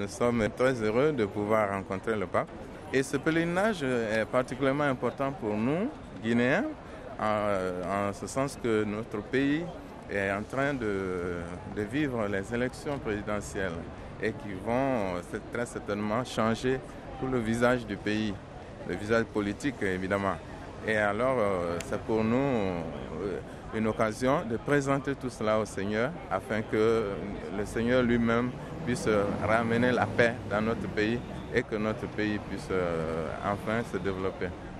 Nous sommes très heureux de pouvoir rencontrer le pape. Et ce pèlerinage est particulièrement important pour nous, Guinéens, en ce sens que notre pays est en train de vivre les élections présidentielles et qui vont très certainement changer tout le visage du pays, le visage politique évidemment. Et alors, c'est pour nous une occasion de présenter tout cela au Seigneur afin que le Seigneur lui-même puisse ramener la paix dans notre pays et que notre pays puisse enfin se développer.